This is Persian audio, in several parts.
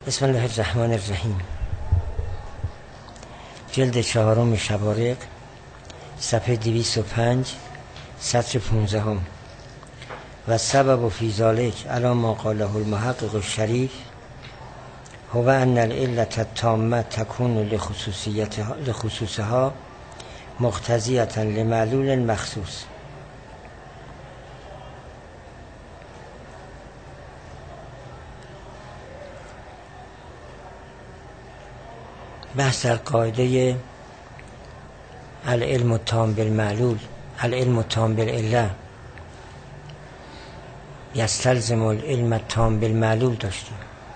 بسم الله الرحمن الرحیم. جلد 4 شبارق، صفحه 205، سطر 15. و سبب فی ذلک علی ما قاله المحقق الشریف هو ان العلة التامة تكون لخصوصها مقتضیة لمعلول مخصوص. بحث در قاعده العلم التام بالمعلول، العلم التام بالعله یستلزم العلم التام بالمعلول داشتیم.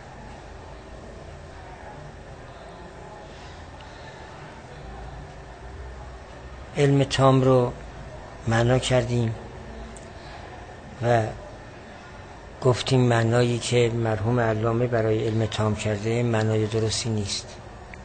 علم تام رو معنا کردیم و گفتیم معنایی که مرحوم علامه برای علم تام کرده معنای درستی نیست.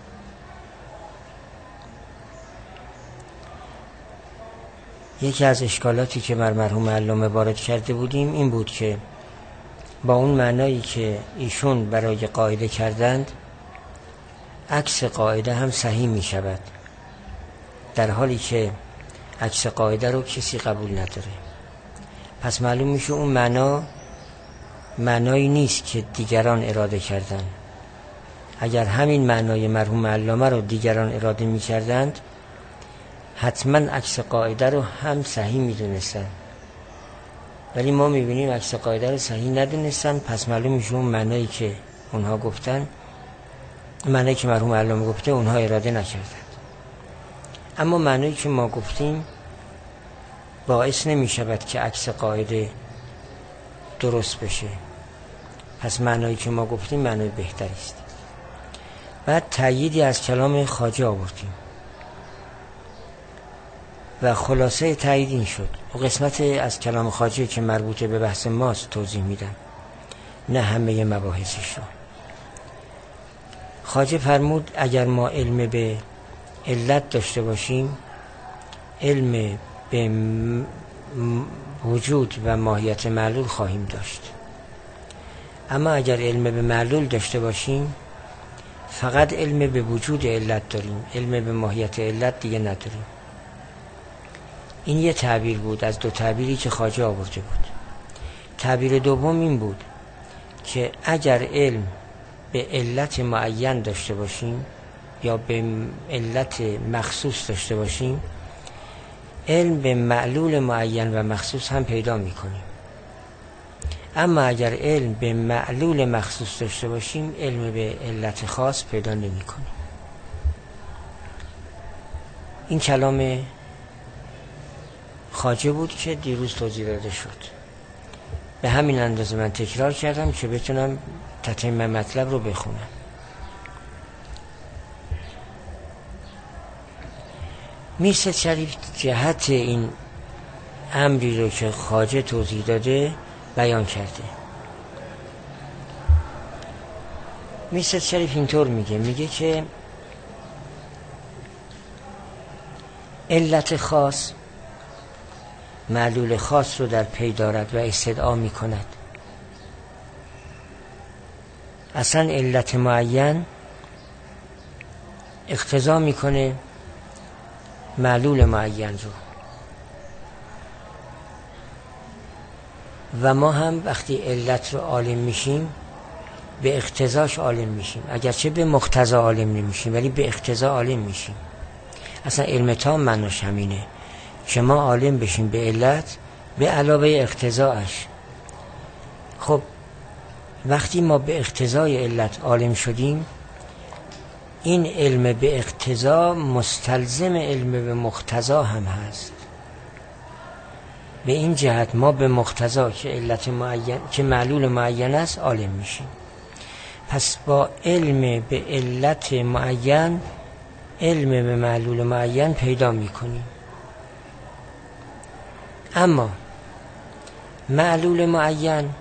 یکی از اشکالاتی که بر مرحوم علامه وارد کرده بودیم این بود که با اون معنایی که ایشون برای قاعده کردند عکس قاعده هم صحیح می شود، در حالی که عکس قاعده رو کسی قبول نداره. پس معلوم میشه اون معنایی نیست که دیگران اراده کردن. اگر همین معنای مرحوم علامه رو دیگران اراده می کردند حتما عکس قاعده رو هم صحیح می دونستن، ولی ما می بینیم عکس قاعده رو صحیح ندونستن. پس معلوم میشه اون معنایی که اونها گفتن، معنایی که مرحوم علامه گفته اونها اراده نکردند. اما معنایی که ما گفتیم باعث نمی شود که عکس قاعده درست بشه. پس معنایی که ما گفتیم معنای بهتری است. بعد تأییدی از کلام خواجه آوردیم و خلاصه تأیید این شد. و قسمت از کلام خواجه که مربوطه به بحث ماست توضیح میدم، نه همه مباحثش رو. خواجه فرمود اگر ما علم به علت داشته باشیم علم به وجود و ماهیت معلول خواهیم داشت، اما اگر علم به معلول داشته باشیم فقط علم به وجود علت داریم، علم به ماهیت علت دیگه نداریم. این یه تعبیر بود از دو تعبیری که خواجه آورده بود. تعبیر دوم این بود که اگر علم به علت معین داشته باشیم یا به علت مخصوص داشته باشیم علم به معلول معین و مخصوص هم پیدا میکنیم، اما اگر علم به معلول مخصوص داشته باشیم علم به علت خاص پیدا نمی کنیم. این کلام خواجه بود که دیروز توضیح داده شد. به همین اندازه من تکرار کردم که بتونم تتمه مطلب رو بخونم. میرسد شریف جهت این امری رو که خواجه توضیح داده بیان کرده. میرسد شریف اینطور میگه که علت خاص معلول خاص رو در پی دارد و استدعا می کند. اصلا علت معین اقتضا میکنه معلول معین رو و ما هم وقتی علت رو عالم میشیم به اقتضاش عالم میشیم، اگرچه به مقتضا عالم نمیشیم ولی به اقتضا عالم میشیم. اصلا علم تام معناش همینه که ما عالم بشیم به علت به علاوه اقتضاش. خب وقتی ما به اقتضای علت عالم شدیم این علم به اقتضا مستلزم علم به مقتضا هم هست. به این جهت ما به مقتضا که علت معین که معلول معین است عالم میشیم. پس با علم به علت معین علم به معلول معین پیدا میکنیم. اما معلول معین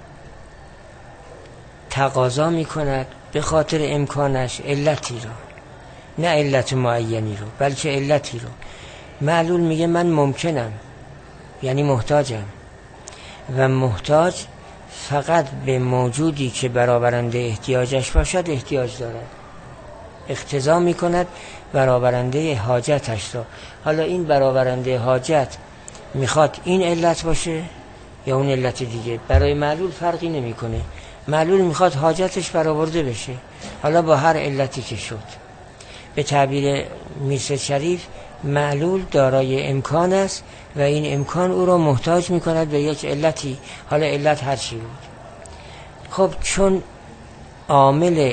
تقاضا میکند به خاطر امکانش علتی رو، نه علت معینی رو بلکه علتی رو. معلول میگه من ممکنم، یعنی محتاجم، و محتاج فقط به موجودی که برآورنده احتیاجش باشد احتیاج دارد، اقتضا می کند برآورنده حاجتش را. حالا این برآورنده حاجت میخواد این علت باشه یا اون علت دیگه، برای معلول فرقی نمیکنه. معلول میخواد حاجتش برآورده بشه، حالا با هر علتی که شد. به تعبیر میرسید شریف، معلول دارای امکان است و این امکان او را محتاج میکند به یک علتی، حالا علت هر چی بود. خب چون عامل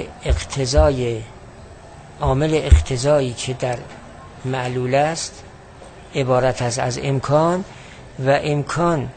اقتضایی که در معلول است عبارت است از امکان، و امکان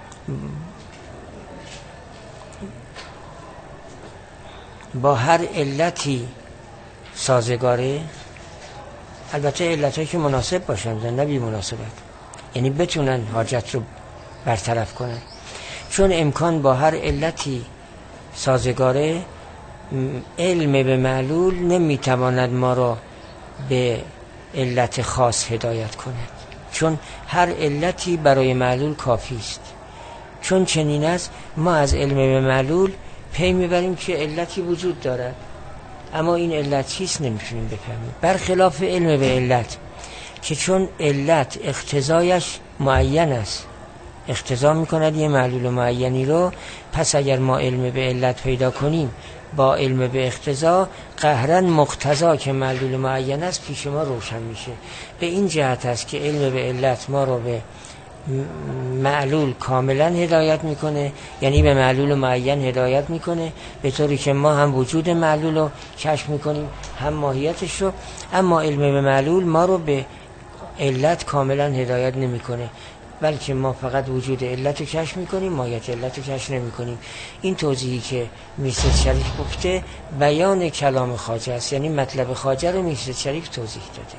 با هر علتی سازگاره، البته علتایی که مناسب باشن نه بی مناسبت، یعنی بتونن حاجت رو برطرف کنن. چون امکان با هر علتی سازگاره، علم به معلول نمیتواند ما را به علت خاص هدایت کند، چون هر علتی برای معلول کافی است. چون چنین است ما از علم به معلول پی میبریم که علتی وجود دارد، اما این علت چیست نمیتونیم بفهمیم. برخلاف علم به علت که چون علت اقتضایش معین است، اقتضا میکند یه معلول معینی رو، پس اگر ما علم به علت پیدا کنیم با علم به اقتضا، قهرا مقتضا که معلول معین است پیش ما روشن میشه. به این جهت است که علم به علت ما رو به معلول کاملا هدایت میکنه، یعنی به معلول معین هدایت میکنه، به طوری که ما هم وجود معلول رو کشف میکنیم هم ماهیتش رو. اما علم به معلول ما رو به علت کاملا هدایت نمیکنه، بلکه ما فقط وجود علت رو کشف میکنیم، ماهیت علت رو کشف نمیکنیم. این توضیحی که میرسید شریف گفته بیان کلام خواجه است، یعنی مطلب خواجه رو میرسید شریف توضیح داده.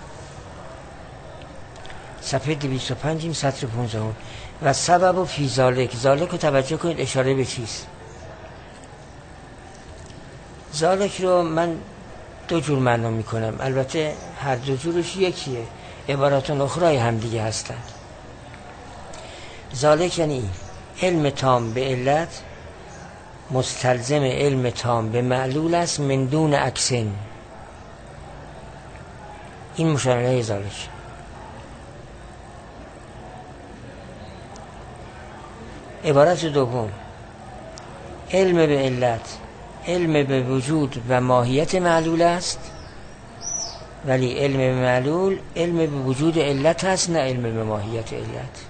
صفحه 205 سطر 15. و سبب و فی ذالک، ذالک رو توجه کنید اشاره به چیست. ذالک رو من دو جور معنا میکنم، البته هر دو جورش یکیه، عبارات اخرای هم دیگه هستن. ذالک یعنی علم تام به علت مستلزم علم تام به معلول است من دون عکسین. این مشابه ذالک. عبارت دوم، علم به علت علم به وجود و ماهیت معلول است، ولی علم به معلول علم به وجود علت است، نه علم به ماهیت علت.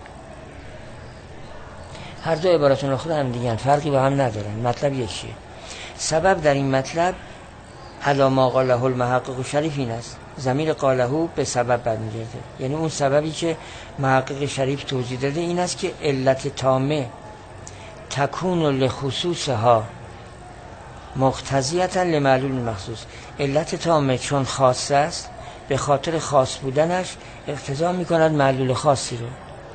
هر دو عبارت اخرى هم دیگه فرقی با هم ندارن، مطلب یکیه. سبب در این مطلب علی ما قاله المحقق شریف این است، ضمیر قاله به سبب برمیگرده، یعنی اون سببی که محقق شریف توضیح داده این است که علت تامه تکون لخصوصها مقتضیتا لمعلول مخصوص. علت تامه چون خاص است به خاطر خاص بودنش اقتضا میکند معلول خاصی رو،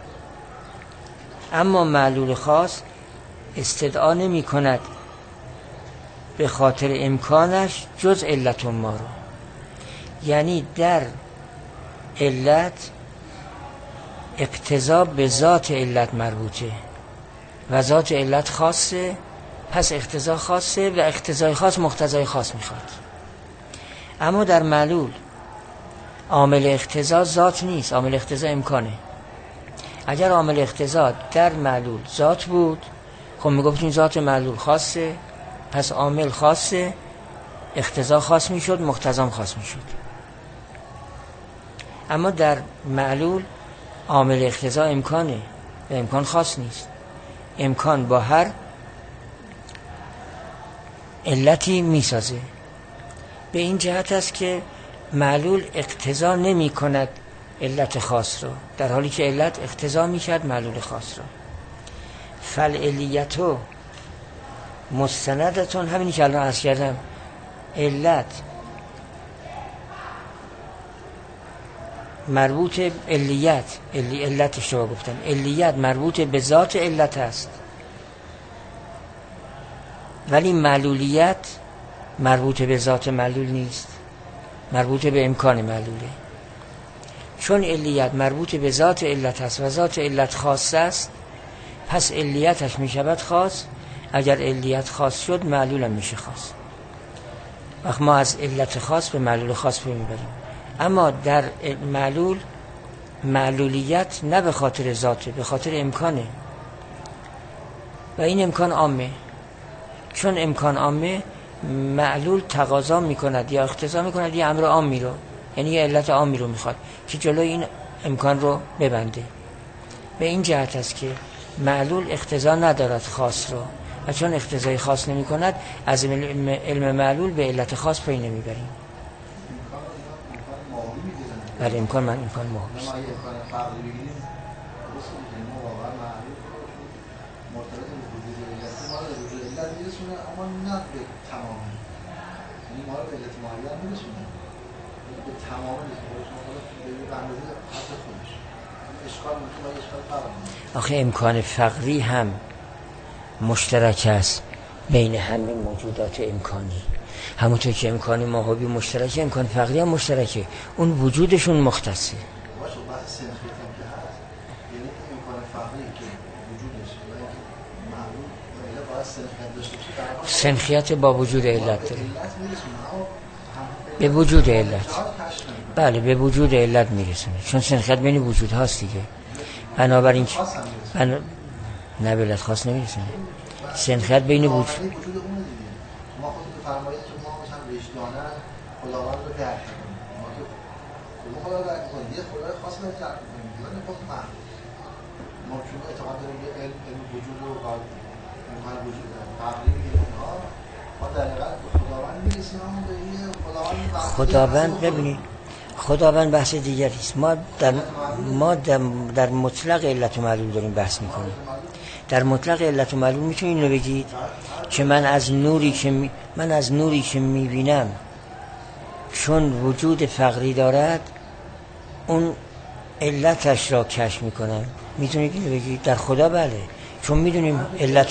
اما معلول خاص استدعا نمی کند به خاطر امکانش جز علت ما رو. یعنی در علت اقتضا به ذات علت مربوطه و ذات علت خاصه، پس اقتضا خاصه و اقتضای خاص مقتضای خاص میخواد. اما در معلول عامل اقتضا ذات نیست، عامل اقتضا امکانه. اگر عامل اقتضا در معلول ذات بود، خب میگفتیم ذات معلول خاصه، پس عامل خاصه، اقتضا خاص میشد، مقتضا خاص میشد. اما در معلول عامل اقتضا امکانه و امکان خاص نیست. امکان با هر علتی میسازه. به این جهت است که معلول اقتضا نمی کند علت خاص رو، در حالی که علت اقتضا میکرد معلول خاص رو. فالعلیتو مستندتون، همینی که الان عرض کردم، علت مربوط علت اشتباه گفتم، علیت مربوط به ذات علت است، ولی معلولیت مربوط به ذات معلول نیست، مربوط به امکان معلوله. چون علیت مربوط به ذات علت است و ذات علت خاص است، پس علیتش میشود خاص. اگر علیت خاص شد معلول هم میشه خاص. وقت ما از علت خاص به معلول خاص میبریم. اما در معلولیت نه به خاطر ذاته، به خاطر امکانه و این امکان عامه. چون امکان عامه، معلول تقاضا میکند یا اقتضا میکند یه امر عامی رو، یعنی یه علت عامی رو میخواد که جلوی این امکان رو ببنده. به این جهت است که معلول اقتضا ندارد خاص رو و چون اقتضای خاص نمی کند از علم معلول به علت خاص پی نمیبریم. بله امکان ماهی است. آخه امکان فقری هم مشترک است بین همه موجودات امکانی. همونطور که امکان ماهوی مشترکه، امکان فقری هم مشترکه. اون وجودشون مختصه. سنخیت با وجود علت داره. به وجود علت، بله به وجود علت میرسونه، چون سنخیت بین وجود هاست دیگه. بنابراین نه به علت خاص نمیرسونه. سنخیت بین وجود خداوند. ببینید خداوند بحث دیگری است. ما در مطلق علت و معلول داریم بحث میکنیم. در مطلق علت و معلول میتونید اینو بگید که من از نوری که میبینم چون وجود فقری دارد اون علتش را کشف میکنم. میتونید اینو بگید در خدا؟ بله، چون میدونیم علت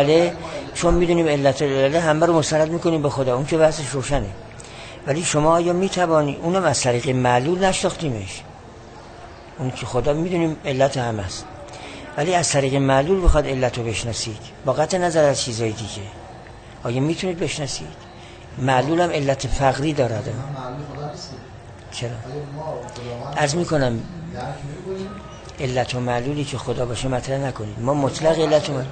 العله همه رو مستند میکنیم به خدا. اون که بحثش روشنه. ولی شما آیا میتوانی اونم از طریق معلول نشناختیمش؟ اون که خدا میدونیم علت هم است، ولی از طریق معلول بخواد علت رو بشناسید با قطع نظر از چیزای دیگه، آیا میتونید بشناسید؟ معلول هم علت فقری دارد. چرا؟ عرض میکنم علت و معلولی که خدا باشه مطرح نکنید. ما مطلق علت و معلول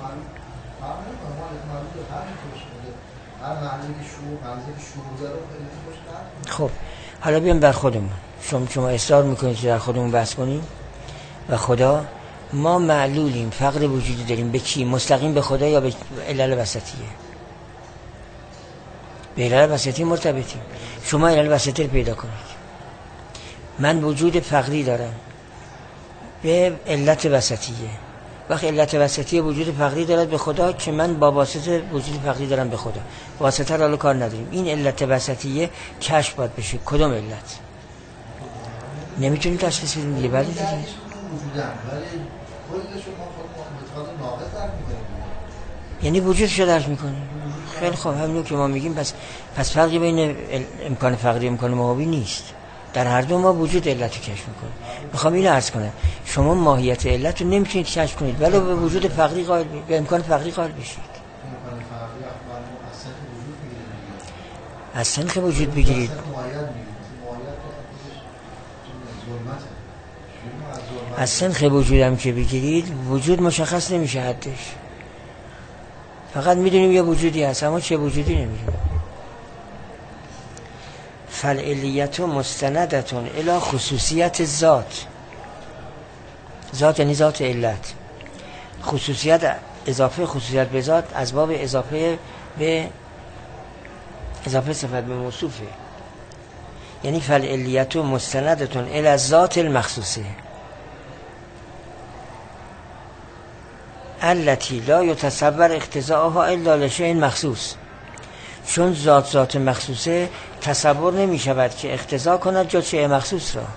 خب حالا بیام در خودمون. شما اصرار میکنید که در خودمون بحث کنیم و خدا. ما معلولیم، فقر وجودی داریم. به کی؟ مستقیم به خدا یا به علل وسطیه؟ به علل وسطی مرتبطیم. شما علل وسطی رو پیدا کنید. من وجود فقری دارم به علت وسطیه. وقت علت وسطیه وجود فقری دارد به خدا که من با واسطه وجود فقری دارم به خدا. واسطه رو کار نداریم. این علت وسطیه کشف باید بشه. کدوم علت؟ نمیتونیم تشخیص بدیم دیگه. بله دیگه. یعنی وجودش رو درک میکنیم. خیلی خوب، همینو که ما میگیم. پس فرقی بین امکان فقری و امکان ماهوی نیست. در هر دو ما وجود علت رو کشف میکنیم. میخوام اینو عرض کنم، شما ماهیت علت رو نمیتونید کشف کنید ولی به وجود فقری قائل، به امکان فقری قائل بشید. از سنخ وجود بگیرید. از سنخ وجود هم که بگیرید، وجود مشخص نمیشه حدش. فقط میدونیم یه وجودی هست اما چه وجودی نمیدونیم. فالعلیت مستندتون الی خصوصیت ذات. ذات یعنی ذات علت. خصوصیت اضافه خصوصیت به ذات از باب اضافه صفت به موصوفه. یعنی فالعلیت مستندتون الی ذات المخصوصه التي لا يتصور اقتضاءها الا لشيء مخصوص. چون ذات مخصوصه تصور نمی شود که اقتضا کند جز شیء مخصوص را.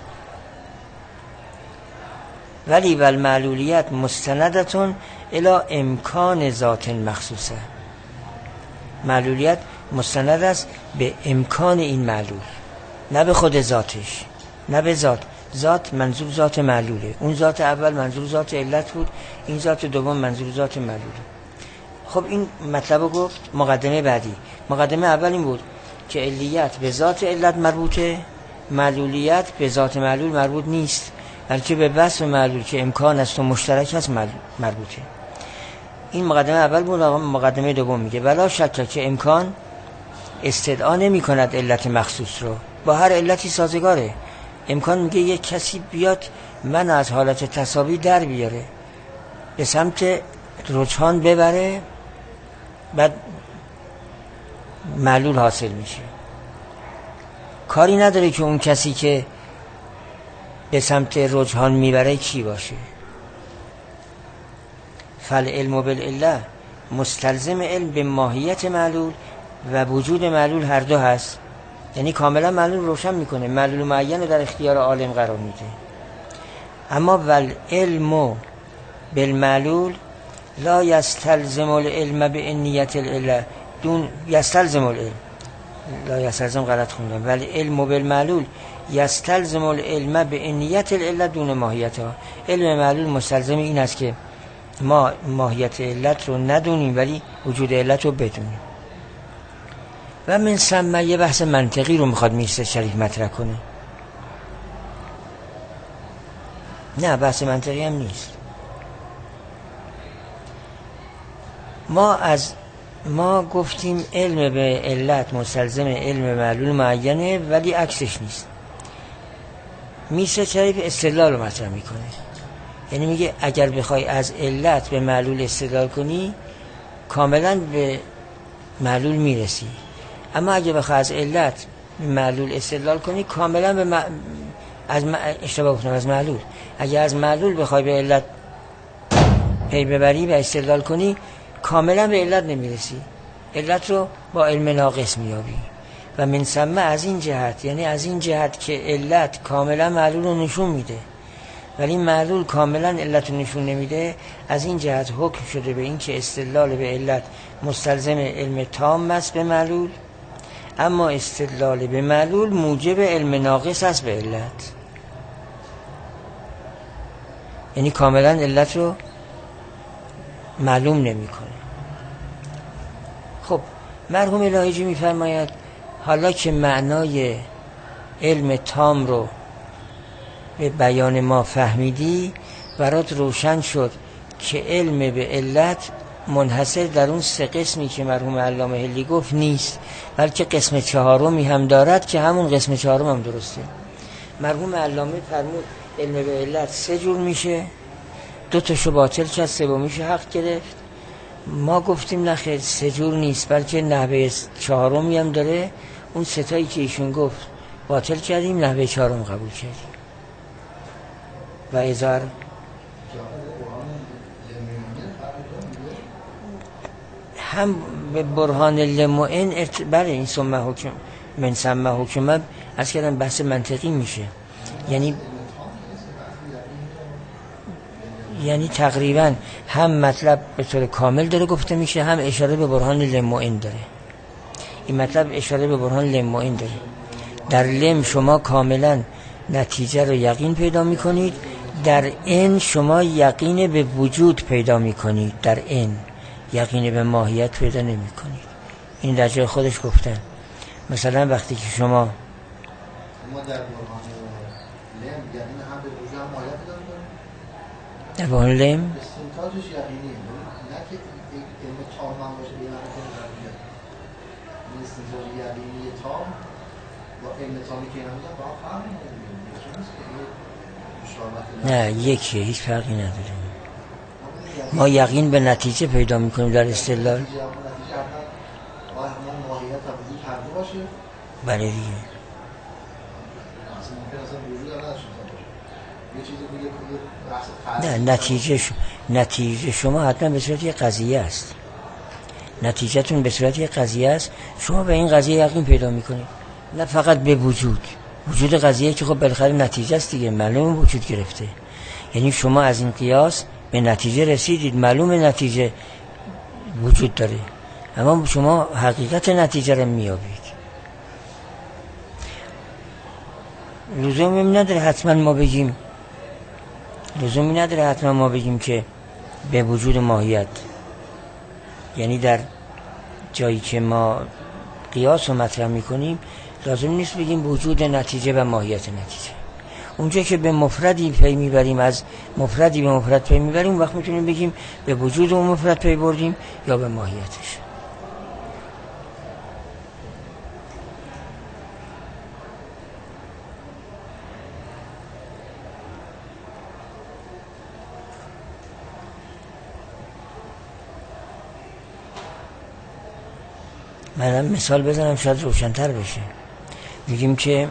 ولی والمعلولیت مستندتون الی امکان ذات مخصوصه. معلولیت مستند است به امکان این معلول، نه به خود ذاتش، نه به ذات، ذات منظور ذات معلوله، اون ذات اول منظور ذات علت بود، این ذات دوم منظور ذات معلوله. خب این مطلب گفت. مقدمه بعدی، مقدمه اول این بود که علیت به ذات علت مربوطه، معلولیت به ذات معلول مربوط نیست، بلکه به وصف معلول که امکان است و مشترک است مربوطه. این مقدمه اول بود. مقدمه دوم میگه بلا شک که امکان استدعا نمی کند علت مخصوص رو، با هر علتی سازگاره. امکان میگه یک کسی بیاد من از حالت تساوی در بیاره، به سمت رجحان ببره، بعد معلول حاصل میشه. کاری نداره که اون کسی که به سمت رجحان میبره کی باشه. فالعلم بالعله مستلزم علم به ماهیت معلول و وجود معلول هر دو هست. یعنی کاملا معلول روشن میکنه، معلول معین در اختیار عالم قرار میده. اما والعلم بالمعلول لا یستلزم العلم به نیت العله دون یستلزم العلم، لا یستلزم غلط خوندم، ولی علم بالمعلول یستلزم العلم به نیت العله دون ماهیتها. علم معلول مستلزم این است که ما ماهیت علت رو ندونیم ولی وجود علت رو بدونیم. و من ثم یه بحث منطقی رو میخواد میرسه شریف مطرح کنه. نه بحث منطقی هم نیست. ما گفتیم علم به علت مستلزم علم معلول معینه ولی عکسش نیست. میرسه شریف استدلال رو مطرح میکنه. یعنی میگه اگر بخوای از علت به معلول استدلال کنی کاملا به معلول میرسی، اما اگه بخوای از علت به معلول استدلال کنی کاملا به اشتباه گفتم، از معلول. اگه از معلول بخوای به علت پی ببری و استدلال کنی کاملا به علت نمیرسی، علت رو با علم ناقص میابی. و من ثم از این جهت، یعنی از این جهت که علت کاملا معلول رو نشون میده ولی معلول کاملا علت رو نشون نمیده، از این جهت حکم شده به این که استدلال به علت مستلزم علم تام است به معلول، اما استدلال به معلول موجب علم ناقص است به علت. یعنی کاملا علت رو معلوم نمیکنه. خب مرحوم الهیجی میفرماید حالا که معنای علم تام رو به بیان ما فهمیدی، برات روشن شد که علم به علت منحصر در اون 3 قسمی که مرحوم علامه حلی گفت نیست، بلکه قسم 4می هم دارد که همون قسم 4 هم درسته. مرحوم علامه فرمود علم به علت 3 جور میشه، 2 تاشو باطل کرد، 3میشو حق گرفت. ما گفتیم نخیر 3 جور نیست بلکه نحوه 4می هم داره. اون 3 تایی که ایشون گفت باطل کردیم، نحوه 4 قبول کردیم. و ازار هم به برهان لمعن بله این ثم حکم من ثم حکم از کردن بحث منطقی میشه. یعنی تقریبا هم مطلب به طور کامل داره گفته میشه، هم اشاره به برهان لمعن داره. این مطلب اشاره به برهان لمعن داره. در لم شما کاملا نتیجه رو یقین پیدا میکنید، در ان شما یقین به وجود پیدا میکنید، در ان یقین به ماهیت پیدا نمی کنید. این در جای خودش گفتن. مثلا وقتی که شما ما در برهان لم یقین هم به وجود هم ماهیت پیدا میکنیم، در برهان لم استنتاجش یقینیه، نه که علم تام هم باشه به یقین کنید. این استنتاج یقینی تام با علم تامی که نمیدن با هم فرقی نداره. نه یکیه، هیچ فرقی نداره. ما یقین به نتیجه پیدا میکنیم در استدلال. بله دیگه. نه نتیجه شما حتما به صورت یک قضیه است. نتیجهتون به صورت یک قضیه است. شما به این قضیه یقین پیدا میکنید، نه فقط به وجود قضیه که خب بالاخره نتیجه است دیگه، معلوم وجود گرفته. یعنی شما از این قیاس به نتیجه رسیدید، معلوم نتیجه وجود داره، اما شما حقیقت نتیجه رو میابید. لزومی نداره حتما ما بگیم که به وجود ماهیت، یعنی در جایی که ما قیاس رو مطرح میکنیم لازم نیست بگیم وجود نتیجه و ماهیت نتیجه. اونجا که به مفردی پی میبریم، از مفردی به مفرد پی میبریم، اون وقت میتونیم بگیم به وجود اون مفرد پی بردیم یا به ماهیتش. من مثال بزنم شاید روشن‌تر بشه. میگیم که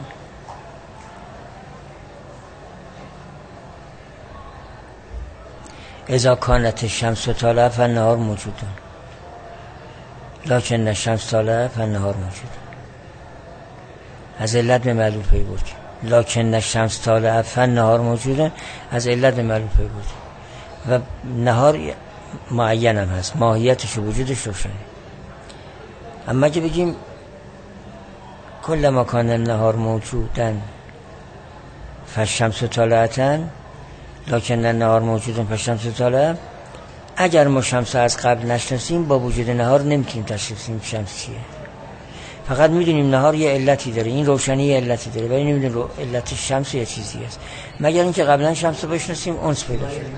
اذا کانت الشمس طالعة فالنهار موجود لکن الشمس طالعة فالنهار موجود. از علت به معلول پی بردیم. لکن الشمس طالعة فالنهار موجود، از علت به معلول پی بردیم. و نهار معین هم هست، ماهیتش و وجودش روشنه. اما که بگیم کل ما کان النهار موجودا فالشمس طالعة لکن النهار موجود فالشمس طالعة، اگر ما شمس از قبل نشناسیم با وجود نهار نمیتونیم تشخیص بدیم شمس چیه. فقط میدونیم نهار یه علتی داره، این روشنی یه علتی داره، ولی نمیدونیم علت شمس یه چیزی است، مگر اینکه قبلا شمس رو بشناسیم اونس پیدا کنیم.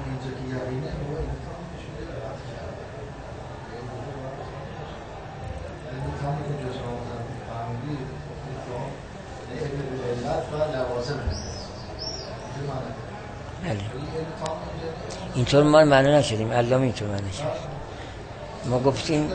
اینطور ما معنی نشدیم، علامه اینطور معنی شد. ما گفتیم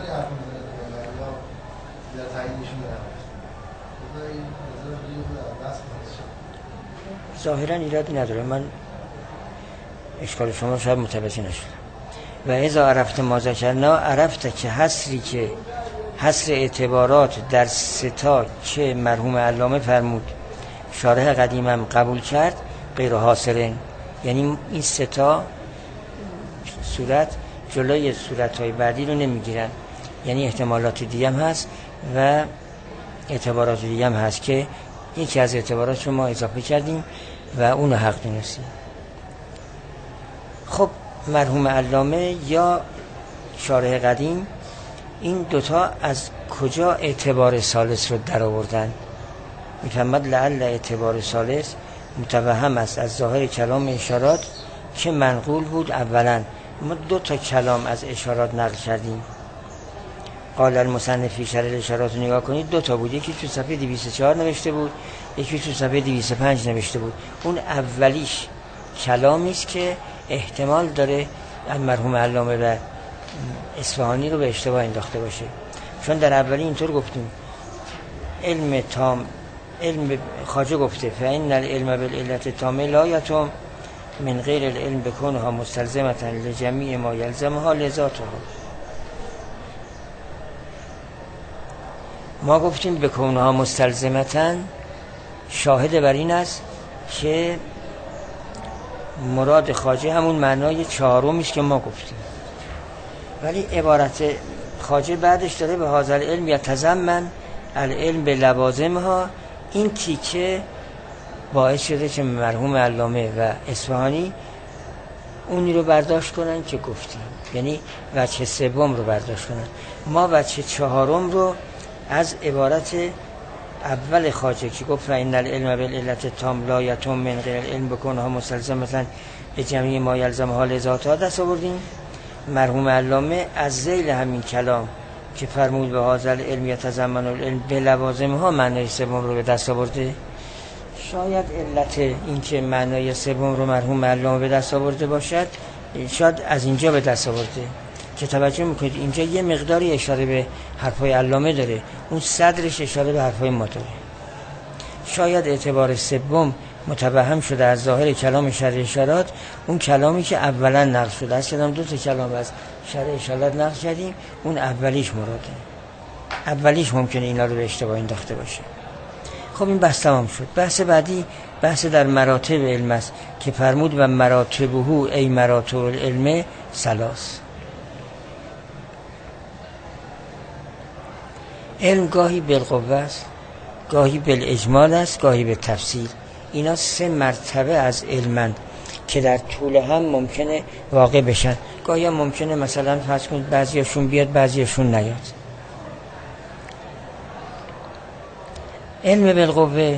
ظاهرا ایرادی نداره، من اشکال شما شاید متوجه نشد. و اذا عرفت ما ذکرنا، عرفت که حصر اعتبارات در ستا که مرحوم علامه فرمود شارح قدیمم قبول کرد غیر حاصرین، یعنی این ستا صورت جلوی صورت‌های بعدی رو نمیگیرن، یعنی احتمالات دیگه هم هست و اعتبارات دیگه هم هست که یکی از اعتبارات رو ما اضافه کردیم و اون رو حق دونستیم. خب مرحوم علامه یا شارح قدیم این دوتا از کجا اعتبار ثالث رو در آوردن؟ میفهمد لعل اعتبار ثالث متوهم است از ظاهر کلام اشارات که منقول بود. اولا ما دو تا کلام از اشارات نقل کردیم. قال المصنف فی شرح الاشارات رو نگاه کنید، دو تا بود، یکی تو صفحه 204 نوشته بود، یکی تو صفحه 205 نوشته بود. اون اولیش کلامی است که احتمال داره مرحوم علامه و اصفهانی رو به اشتباه انداخته باشه، چون در اولی اینطور گفتیم علم تام، علم خواجه گفته فإن العلم بالعلة التامة لا یتم من غیر العلم بکونها مستلزمة لجمیع ما یلزمها لذاتها. ما گفتیم بکونها مستلزمة شاهد بر این است که مراد خواجه همون معنای چهارمی است که ما گفتیم، ولی عبارت خواجه بعدش داره به هذا العلم یتضمن العلم به لوازمها. این تیکه باعث شده که مرحوم علامه و اصفهانی اونی رو برداشت کنن که گفتیم، یعنی وجه سوم رو برداشت کنن. ما وجه چهارم رو از عبارت اول خواجه که گفت فإن العلم بالعلة التامة لا یتم من غیر العلم بکونها مستلزمة لجمیع ما یلزمها لذاتها دست آوردیم. مرحوم علامه از ذیل همین کلام که فرمود به هذا العلم یتضمن العلم به لوازمها معنای سوم رو به دست آورده. شاید علت این که معنای سوم رو مرحوم علامه به دست آورده باشد شاید از اینجا به دست آورده که توجه میکنید اینجا یه مقداری اشاره به حرفای علامه داره، اون صدرش اشاره به حرفای ما داره. شاید اعتبار سوم متوهم شده از ظاهر کلام شرح اشارات، اون کلامی که اولا نقل شده است. کلام دو تا کلام از شرح اشارات نقل کردیم، اون اولیش مراده، اولیش ممکنه اینا رو به اشتباه انداخته باشه. خب این بحث تمام شد. بحث بعدی بحث در مراتب علم است که فرمود و مراتبه ای مراتب العلم ثلاث. علم گاهی بالقوه است، گاهی بالاجمال است، گاهی به تفصیل. اینا 3 مرتبه از علمند که در طول هم ممکنه واقع بشن. گاهی هم ممکنه مثلا فرض کنید بعضیاشون بیاد بعضیاشون نیاد. علم بالقوه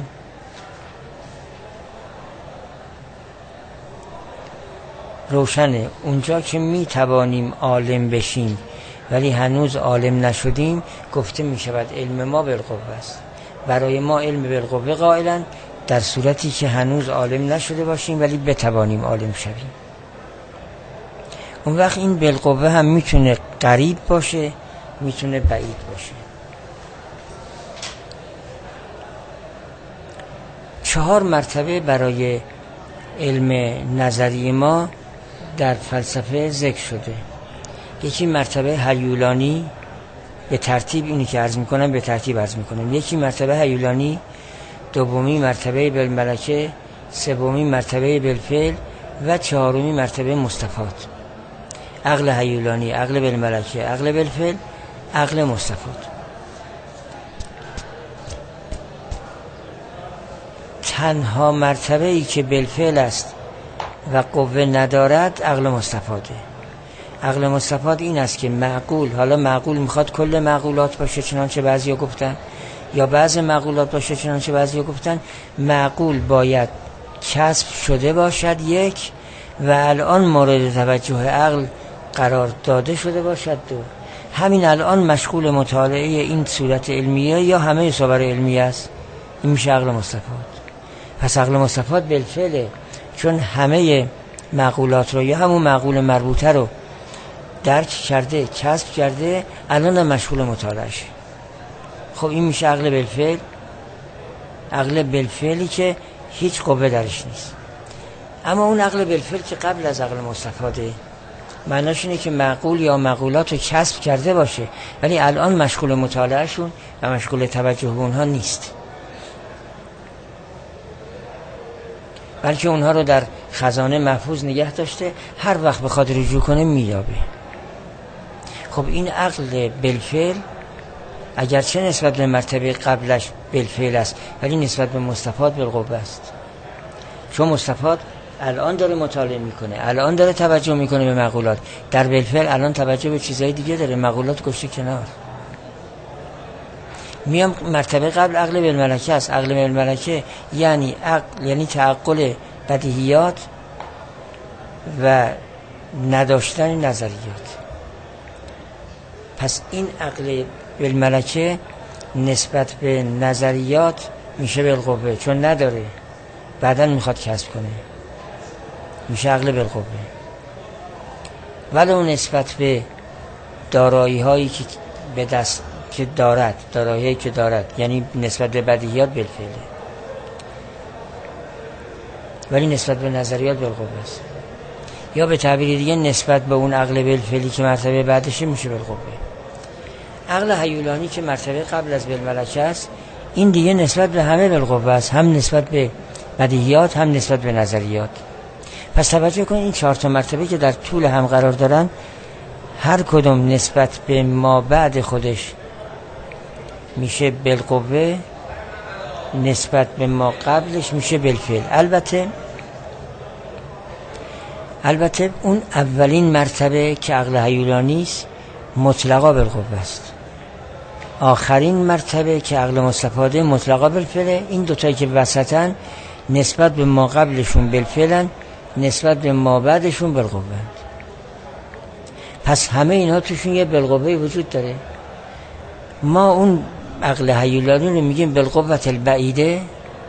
روشنه. اونجا که می توانیم عالم بشیم ولی هنوز عالم نشدیم، گفته می شود علم ما بالقوه است. برای ما علم بالقوه قائلن در صورتی که هنوز عالم نشده باشیم ولی بتوانیم عالم شویم. اون وقت این بالقوه هم میتونه قریب باشه، میتونه بعید باشه. 4 مرتبه برای علم نظری ما در فلسفه ذکر شده. یکی مرتبه هیولانی، به ترتیب اینی که عرض میکنم به ترتیب عرض میکنم. یکی مرتبه هیولانی، دومی مرتبه بالملکه، سومی مرتبه بالفعل و 4می مرتبه مستفاد. عقل هیولانی، عقل بالملکه، عقل بالفعل، عقل مستفاد. تنها مرتبه ای که بالفعل است و قوه ندارد عقل مستفاده. عقل مستفاد این است که معقول، حالا معقول میخواد کل معقولات باشه چنانچه بعضیا گفتن، یا بعض معقولات باشه چنانچه بعضیا گفتن، معقول باید کسب شده باشد یک، و الان مورد توجه عقل قرار داده شده باشد دو. همین الان مشغول مطالعه این صورت علمیه یا همه صور علمیه است. این میشه عقل مستفاد. پس عقل مستفاد بالفعله، چون همه معقولات رو یا همون معقول مربوطه رو درک کرده، کسب کرده، الان هم مشغول مطالعهشه. خب این میشه عقل بالفعل. عقل بالفعلی که هیچ قوه درش نیست. اما اون عقل بالفعل که قبل از عقل مستفاده، معناش اینه که معقول یا معقولات رو کسب کرده باشه ولی الان مشغول مطالعهشون و مشغول توجه به اونها نیست، بلکه اونها رو در خزانه محفوظ نگه داشته، هر وقت بخواد رجوع کنه مییابه. خب این عقل بالفعل اگرچه نسبت به مرتبه قبلش بالفعل است ولی نسبت به مستفاد بالقوه است، چون مستفاد الان داره مطالعه میکنه، الان داره توجه میکنه به معقولات. در بالفعل الان توجه به چیزهای دیگه داره، معقولات گشته کنار. میام مرتبه قبل عقل بالملکه است. عقل بالملکه یعنی عقل، یعنی تعقل بدیهیات و نداشتن نظریات. پس این عقل بالملکه نسبت به نظریات میشه بالقوه، چون نداره بعدن میخواد کسب کنه، میشه عقل بالقوه. ولی اون نسبت به دارایی هایی که به دست که دارد، دارایی که دارد، یعنی نسبت به بدیهیات بالفعله، ولی نسبت به نظریات بالقوه است. یا به تعبیر دیگه نسبت به اون عقل بالفعلی که مرتبه بعدشه میشه بالقوه. عقل هیولانی که مرتبه قبل از بالملکه است، این دیگه نسبت به همه بالقوه است، هم نسبت به بدیهیات هم نسبت به نظریات. پس توجه کنید این 4 تا مرتبه که در طول هم قرار دارن، هر کدوم نسبت به ما بعد خودش میشه بالقوه، نسبت به ما قبلش میشه بالفعل. البته اون اولین مرتبه که عقل هیولانی است مطلقا بالقوه است. آخرین مرتبه که عقل مستفاده مطلقا بالفعل. این دوتایی که وسطن نسبت به ما قبلشون بالفعلن، نسبت به ما بعدشون بالقوه. پس همه اینا توشون یه بالقوه وجود داره. ما اون عقل هیولانی رو میگیم بالقوه البعیده،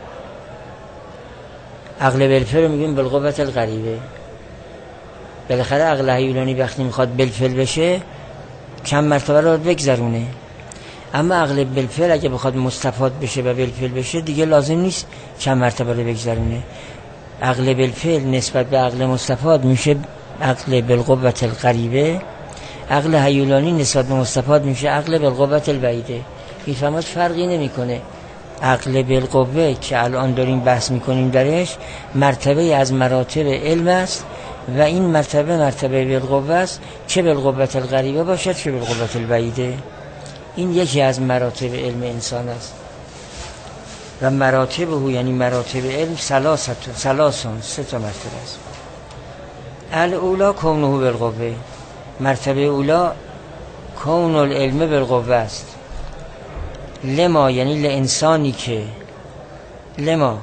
عقل بالفعل رو میگیم بالقوه القریبه. بالاخره عقل هیولانی وقتی میخواد بالفعل بشه چند مرتبه رو بگذرونه، اما عقل بالفعل اگه بخواد مستفاد بشه و بالفعل بشه دیگه لازم نیست چند مرتبه رو بگذرونه. عقل بالفعل نسبت به عقل مستفاد میشه عقل بالقوه القریبه، عقل هیولانی نسبت به مستفاد میشه عقل بالقوه البعیده. میفهمید فرقی نمیکنه. عقل بالقوه که الان داریم بحث میکنیم درش مرتبه از مراتب علم است و این مرتبه بالقوه است، چه بالقوه القریبه باشد چه بالقوه البعیده. این یکی از مراتب علم انسان است. و مراتبه یعنی مراتب علم ثلاثون 3 تا مرتبه است. الاولا کونه بالقوه، مرتبه اولا کون العلم بالقوه است. لما یعنی لانسانی که لما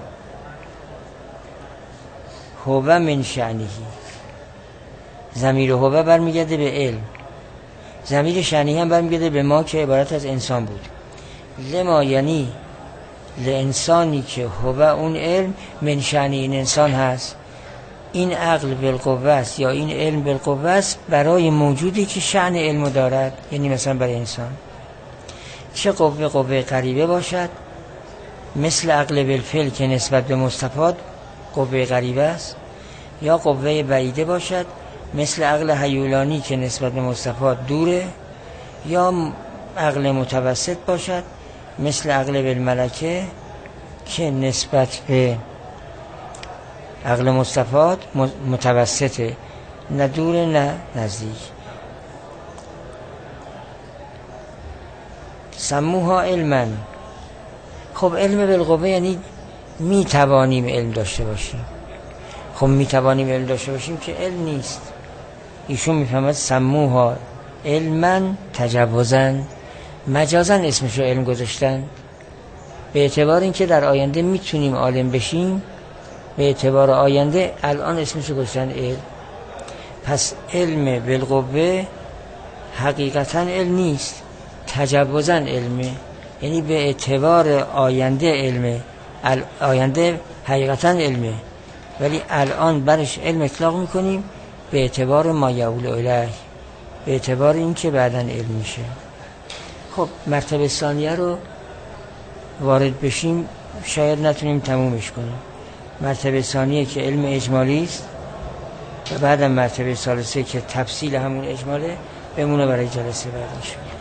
هو من شأنه، ضمیر هو برمیگرده به علم، ضمیر شأنه هم برمیگرده به ما که عبارت از انسان بود. لما یعنی لانسانی که هو اون علم من شأن این انسان هست. این عقل بالقوه است یا این علم بالقوه است برای موجودی که شأن علم دارد، یعنی مثلا برای انسان. چه قوه قریبه باشد، مثل عقل بالفعل که نسبت به مستفاد قوه قریبه است، یا قوه بعیده باشد مثل عقل هیولانی که نسبت به مستفاد دوره، یا عقل متوسط باشد مثل عقل بالملکه که نسبت به عقل مستفاد متوسطه، نه دوره نه نزدیک. سموها علما. خب علم بالقوه یعنی می توانیم علم داشته باشیم. خب می توانیم علم داشته باشیم که علم نیست. ایشون میفهمد سموها علما تجوزا، مجازا اسمشو علم گذاشتن، به اعتبار اینکه در آینده میتونیم عالم بشیم، به اعتبار آینده الان اسمشو گذاشتن علم. پس علم بالقوه حقیقتا علم نیست، تجوزا علمه، یعنی به اعتبار آینده علمه، آینده حقیقتا علمه ولی الان برش علم اطلاق میکنیم به اعتبار ما یعول الیه، به اعتبار این که بعداً علم میشه. خب مرتبه ثانیه رو وارد بشیم شاید نتونیم تمومش کنیم. مرتبه ثانیه که علم اجمالی است و بعدم مرتبه ثالثه که تفصیل همون اجماله بمونه برای جلسه بعد.